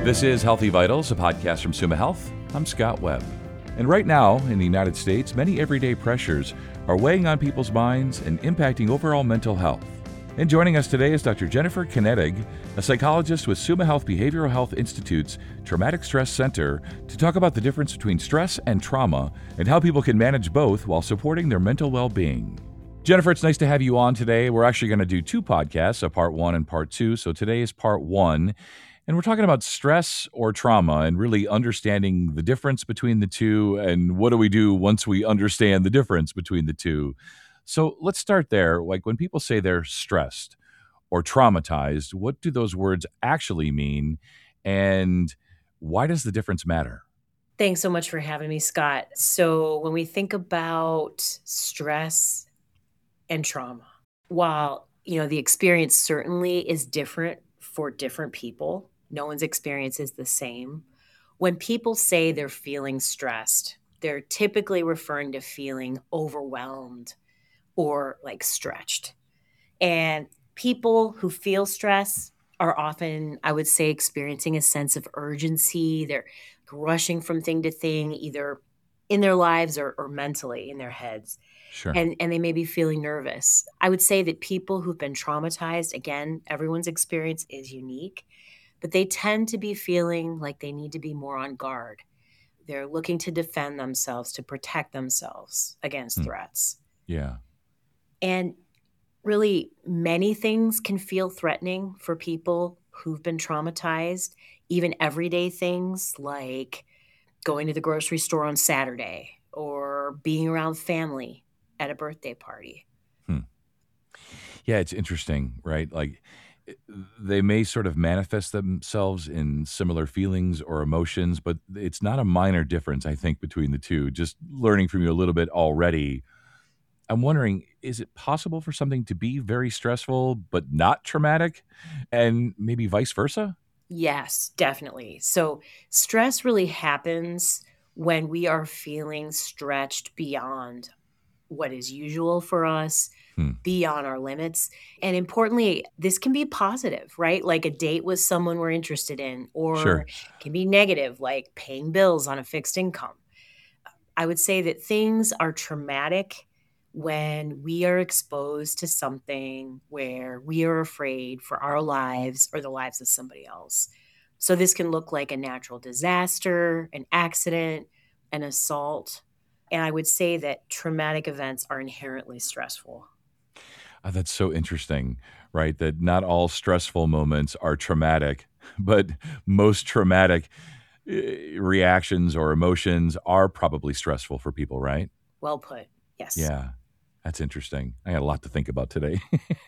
This is Healthy Vitals, a podcast from Summa Health. I'm Scott Webb. And right now, in the United States, many everyday pressures are weighing on people's minds and impacting overall mental health. And joining us today is Dr. Jennifer Koenig, a psychologist with Summa Health Behavioral Health Institute's Traumatic Stress Center, to talk about the difference between stress and trauma and how people can manage both while supporting their mental well-being. Jennifer, it's nice to have you on today. We're actually going to do two podcasts, a part one and part two. So today is part one. And we're talking about stress or trauma and really understanding the difference between the two and what do we do once we understand the difference between the two. So let's start there. Like when people say they're stressed or traumatized, what do those words actually mean? And why does the difference matter? Thanks so much for having me, Scott. So when we think about stress and trauma, while, the experience certainly is different for different people, no one's experience is the same. When people say they're feeling stressed, they're typically referring to feeling overwhelmed or like stretched. And people who feel stress are often, I would say, experiencing a sense of urgency. They're rushing from thing to thing, either in their lives or mentally in their heads. Sure. And they may be feeling nervous. I would say that people who've been traumatized, again, everyone's experience is unique, but they tend to be feeling like they need to be more on guard. They're looking to defend themselves, to protect themselves against threats. Yeah. And really, many things can feel threatening for people who've been traumatized, even everyday things like going to the grocery store on Saturday or being around family at a birthday party. Yeah, it's interesting, right? Like they may sort of manifest themselves in similar feelings or emotions, but it's not a minor difference, I think, between the two. Just learning from you a little bit already, I'm wondering, is it possible for something to be very stressful but not traumatic, and maybe vice versa? Yes, definitely. So stress really happens when we are feeling stretched beyond what is usual for us, beyond our limits. And importantly, this can be positive, right? Like a date with someone we're interested in, or Sure. it can be negative, like paying bills on a fixed income. I would say that things are traumatic when we are exposed to something where we are afraid for our lives or the lives of somebody else. So this can look like a natural disaster, an accident, an assault. And I would say that traumatic events are inherently stressful. That's so interesting, right? That not all stressful moments are traumatic, but most traumatic reactions or emotions are probably stressful for people, right? Well put. Yes. Yeah, that's interesting. I got a lot to think about today.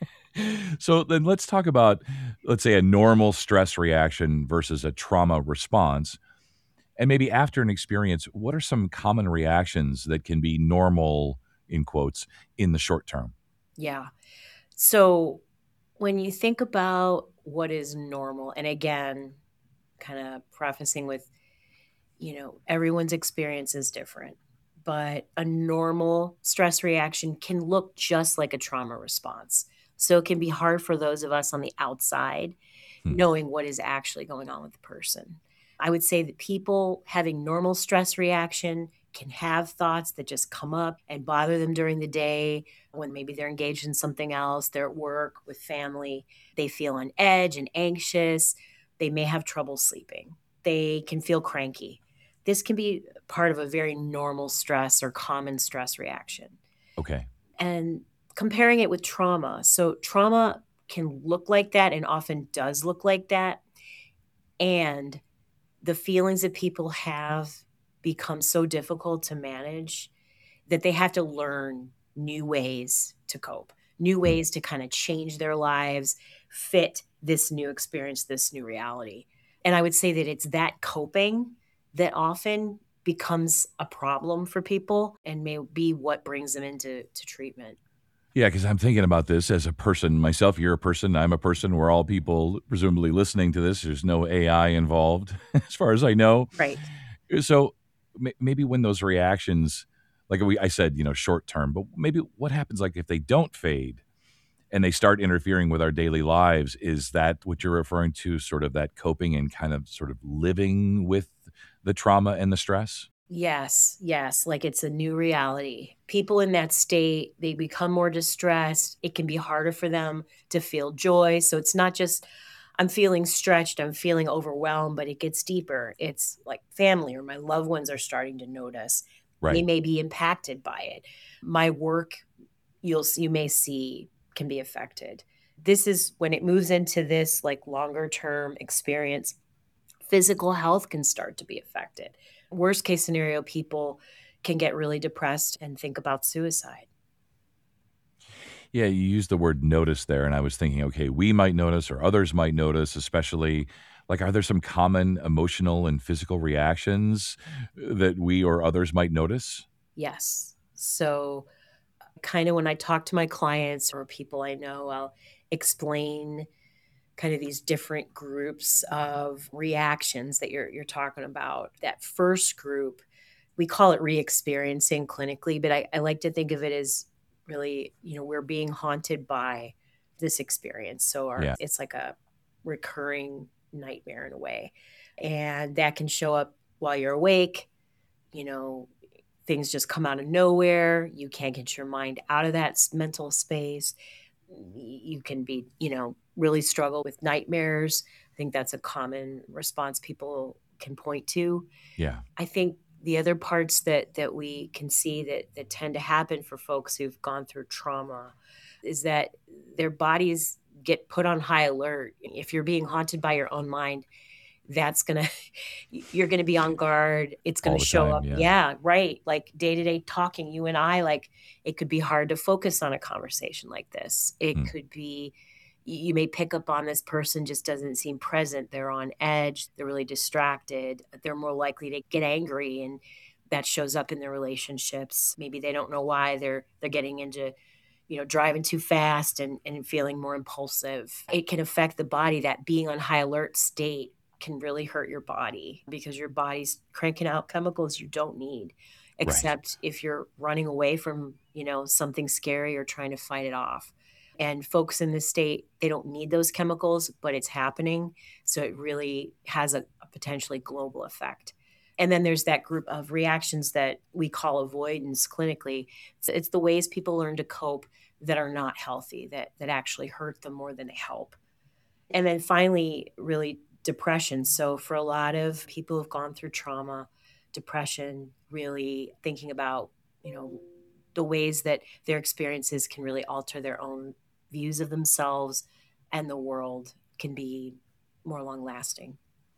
So then let's talk about, let's say, a normal stress reaction versus a trauma response. And maybe after an experience, what are some common reactions that can be normal, in quotes, in the short term? Yeah. So when you think about what is normal, and again, kind of prefacing with, everyone's experience is different, but a normal stress reaction can look just like a trauma response. So it can be hard for those of us on the outside Hmm. knowing what is actually going on with the person. I would say that people having normal stress reaction can have thoughts that just come up and bother them during the day when maybe they're engaged in something else, they're at work with family, they feel on edge and anxious, they may have trouble sleeping, they can feel cranky. This can be part of a very normal stress or common stress reaction. Okay. And comparing it with trauma. So, trauma can look like that and often does look like that. And the feelings that people have become so difficult to manage that they have to learn new ways to cope, new Hmm. ways to kind of change their lives, fit this new experience, this new reality. And I would say that it's that coping that often becomes a problem for people and may be what brings them into treatment. Yeah, because I'm thinking about this as a person myself. You're a person. I'm a person. We're all people, presumably listening to this. There's no AI involved, as far as I know. Right. So maybe when those reactions, like I said, short term, but maybe what happens, like if they don't fade, and they start interfering with our daily lives. Is that what you're referring to, sort of that coping and kind of sort of living with the trauma and the stress? Yes, yes, like it's a new reality. People in that state, they become more distressed. It can be harder for them to feel joy. So it's not just, I'm feeling stretched, I'm feeling overwhelmed, but it gets deeper. It's like family or my loved ones are starting to notice. They Right. may be impacted by it. My work, you may see, can be affected. This is when it moves into this like longer term experience, physical health can start to be affected. Worst case scenario, people can get really depressed and think about suicide. Yeah, you used the word notice there, and I was thinking, okay, we might notice or others might notice, especially like, are there some common emotional and physical reactions that we or others might notice? Yes. So, kind of when I talk to my clients or people I know, I'll explain kind of these different groups of reactions that you're talking about. That first group, we call it re-experiencing clinically, but I like to think of it as really, we're being haunted by this experience. So Yeah. it's like a recurring nightmare in a way. And that can show up while you're awake, you know, things just come out of nowhere. You can't get your mind out of that mental space. You can be, really struggle with nightmares. I think that's a common response people can point to. Yeah. I think the other parts that we can see that tend to happen for folks who've gone through trauma is that their bodies get put on high alert. If you're being haunted by your own mind, that's gonna you're gonna be on guard. It's All gonna the show time. up. Yeah. Yeah, right. Like day-to-day talking, you and I, like it could be hard to focus on a conversation like this. It Hmm. could be you may pick up on this person just doesn't seem present. They're on edge, they're really distracted, they're more likely to get angry, and that shows up in their relationships. Maybe they don't know why they're getting into driving too fast and feeling more impulsive. It can affect the body. That being on high alert state can really hurt your body because your body's cranking out chemicals you don't need, Right. except if you're running away from, something scary or trying to fight it off. And folks in this state, they don't need those chemicals, but it's happening. So it really has a potentially global effect. And then there's that group of reactions that we call avoidance clinically. So it's the ways people learn to cope that are not healthy, that actually hurt them more than they help. And then finally, really depression. So for a lot of people who've gone through trauma, depression, really thinking about, the ways that their experiences can really alter their own views of themselves and the world can be more long lasting.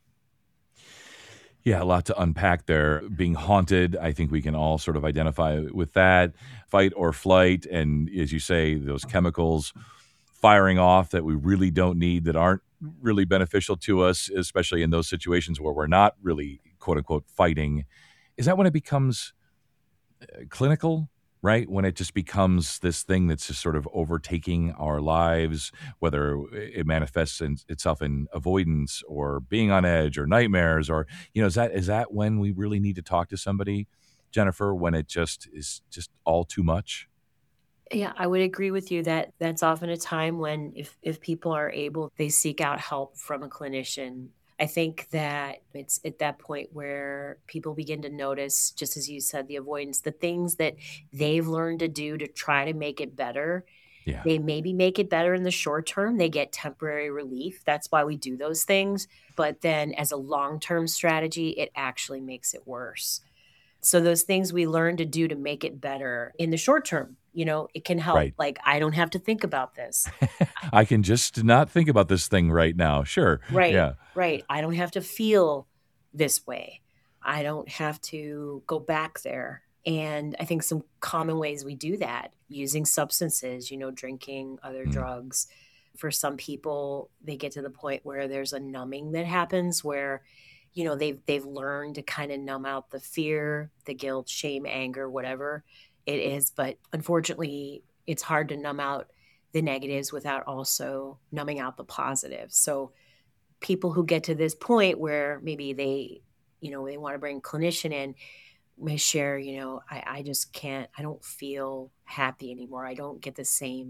Yeah, a lot to unpack there. Being haunted, I think we can all sort of identify with that. Fight or flight. And as you say, those chemicals firing off that we really don't need, that aren't really beneficial to us, especially in those situations where we're not really, quote unquote, fighting. Is that when it becomes clinical, right? When it just becomes this thing that's just sort of overtaking our lives, whether it manifests itself in avoidance or being on edge or nightmares, or is that when we really need to talk to somebody, Jennifer? When it just is just all too much? Yeah, I would agree with you that that's often a time when if people are able, they seek out help from a clinician. I think that it's at that point where people begin to notice, just as you said, the avoidance, the things that they've learned to do to try to make it better. Yeah, They maybe make it better in the short term. They get temporary relief. That's why we do those things. But then as a long-term strategy, it actually makes it worse. So those things we learn to do to make it better in the short term, it can help. right. Like, I don't have to think about this. I can just not think about this thing right now. Sure. Right, Yeah. right. I don't have to feel this way. I don't have to go back there. And I think some common ways we do that using substances, drinking other Mm, drugs. For some people, they get to the point where there's a numbing that happens where, they've learned to kind of numb out the fear, the guilt, shame, anger, whatever it is. But unfortunately, it's hard to numb out the negatives without also numbing out the positives. So people who get to this point where maybe they want to bring a clinician in may share, I just can't, I don't feel happy anymore. I don't get the same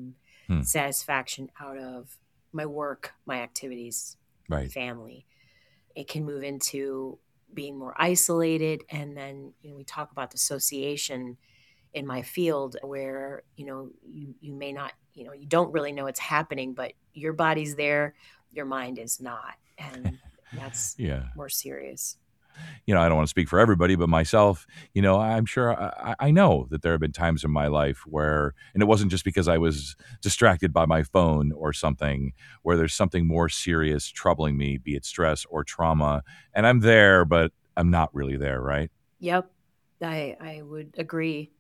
satisfaction out of my work, my activities, my Right. family. It can move into being more isolated. And then, we talk about dissociation in my field where, you may not, you don't really know it's happening, but your body's there, your mind is not. And that's Yeah. more serious. I don't want to speak for everybody, but myself, I'm sure I know that there have been times in my life where, and it wasn't just because I was distracted by my phone or something, where there's something more serious troubling me, be it stress or trauma, and I'm there, but I'm not really there, right? Yep. I would agree.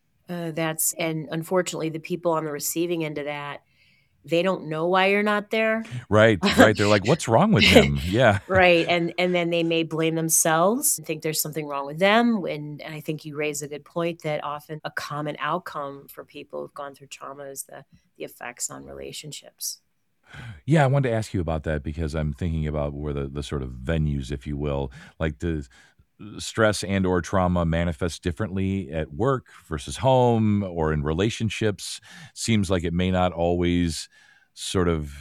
And unfortunately, the people on the receiving end of that, they don't know why you're not there. Right. They're like, what's wrong with him? Yeah. Right. And then they may blame themselves and think there's something wrong with them. And I think you raise a good point that often a common outcome for people who've gone through trauma is the effects on relationships. Yeah, I wanted to ask you about that because I'm thinking about where the sort of venues, if you will, like the stress and or trauma manifest differently at work versus home or in relationships. Seems like it may not always sort of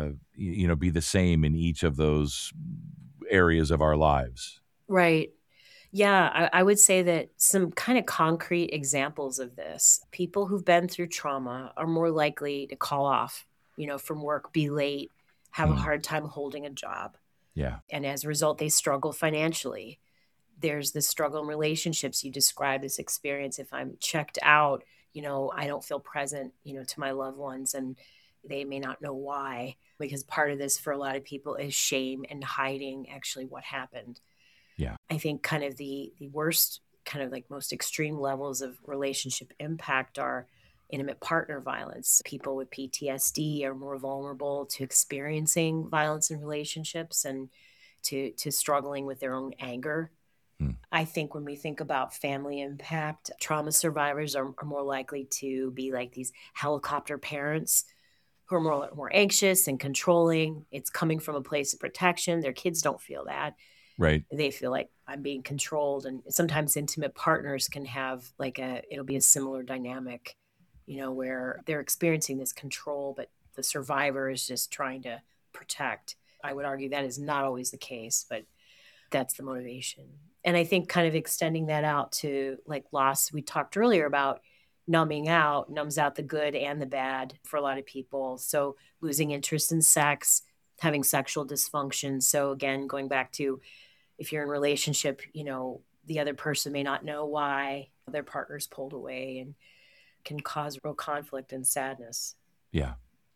be the same in each of those areas of our lives. Right. Yeah, I would say that some kind of concrete examples of this, people who've been through trauma are more likely to call off, from work, be late, have a hard time holding a job. Yeah. And as a result, they struggle financially. There's this struggle in relationships. You describe this experience. If I'm checked out, I don't feel present, to my loved ones, and they may not know why, because part of this for a lot of people is shame and hiding actually what happened. Yeah. I think kind of the worst, kind of like most extreme levels of relationship impact are intimate partner violence. People with PTSD are more vulnerable to experiencing violence in relationships and to struggling with their own anger. I think when we think about family impact, trauma survivors are more likely to be like these helicopter parents who are more anxious and controlling. It's coming from a place of protection. Their kids don't feel that. Right. They feel like I'm being controlled. And sometimes intimate partners can have it'll be a similar dynamic, where they're experiencing this control, but the survivor is just trying to protect. I would argue that is not always the case, but that's the motivation. And I think kind of extending that out to like loss, we talked earlier about numbs out the good and the bad for a lot of people. So losing interest in sex, having sexual dysfunction. So again, going back to if you're in a relationship, the other person may not know why their partner's pulled away and can cause real conflict and sadness. Yeah.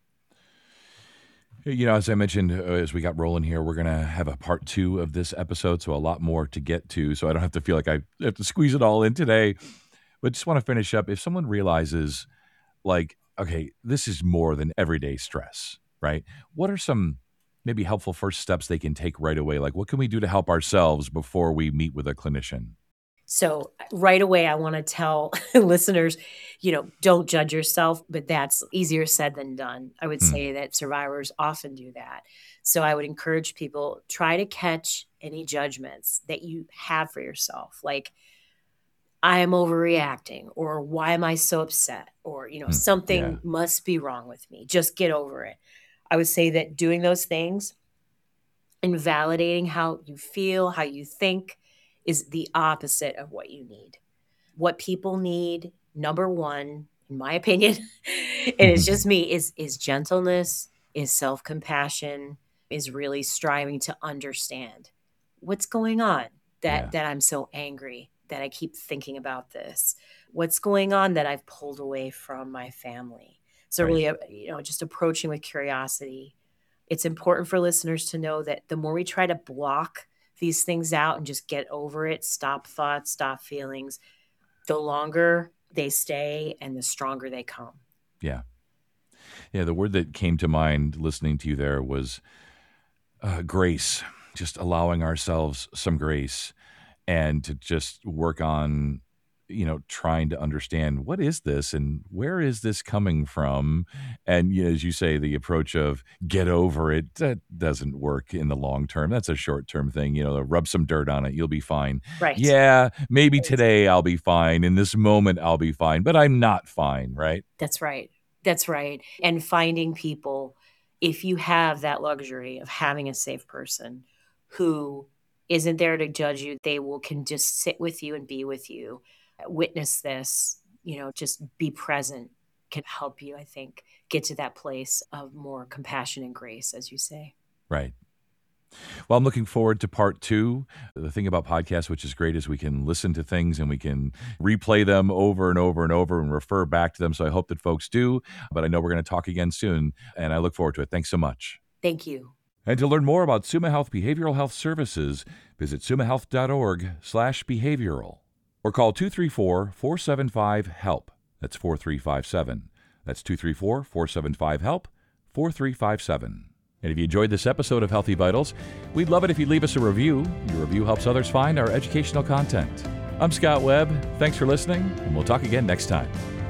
As I mentioned, as we got rolling here, we're going to have a part 2 of this episode, so a lot more to get to, so I don't have to feel like I have to squeeze it all in today. But just want to finish up. If someone realizes, like, okay, this is more than everyday stress, right? What are some maybe helpful first steps they can take right away? Like, what can we do to help ourselves before we meet with a clinician? So right away, I want to tell listeners, don't judge yourself, but that's easier said than done. I would say that survivors often do that. So I would encourage people, try to catch any judgments that you have for yourself. Like, I am overreacting, or why am I so upset? Or, something must be wrong with me. Just get over it. I would say that doing those things and validating how you feel, how you think, is the opposite of what you need. What people need, number one, in my opinion, and it's just me, is gentleness, is self-compassion, is really striving to understand what's going on, that I'm so angry, that I keep thinking about this. What's going on that I've pulled away from my family. So really, just approaching with curiosity. It's important for listeners to know that the more we try to block these things out and just get over it, stop thoughts, stop feelings, the longer they stay and the stronger they come. Yeah. Yeah. The word that came to mind listening to you there was grace, just allowing ourselves some grace and to just work on, trying to understand what is this and where is this coming from? And as you say, the approach of get over it, that doesn't work in the long term. That's a short term thing. Rub some dirt on it. You'll be fine. Right. Yeah, maybe today I'll be fine. In this moment, I'll be fine, but I'm not fine. Right. That's right. That's right. And finding people, if you have that luxury of having a safe person who isn't there to judge you, can just sit with you and be with you, witness this, just be present, can help you, I think, get to that place of more compassion and grace, as you say. Right. Well, I'm looking forward to part 2. The thing about podcasts, which is great, is we can listen to things and we can replay them over and over and over and refer back to them. So I hope that folks do. But I know we're going to talk again soon, and I look forward to it. Thanks so much. Thank you. And to learn more about Summa Health Behavioral Health Services, visit summahealth.org/behavioral or call 234-475-HELP. That's 4357. That's 234-475-HELP, 4357. And if you enjoyed this episode of Healthy Vitals, we'd love it if you'd leave us a review. Your review helps others find our educational content. I'm Scott Webb. Thanks for listening, and we'll talk again next time.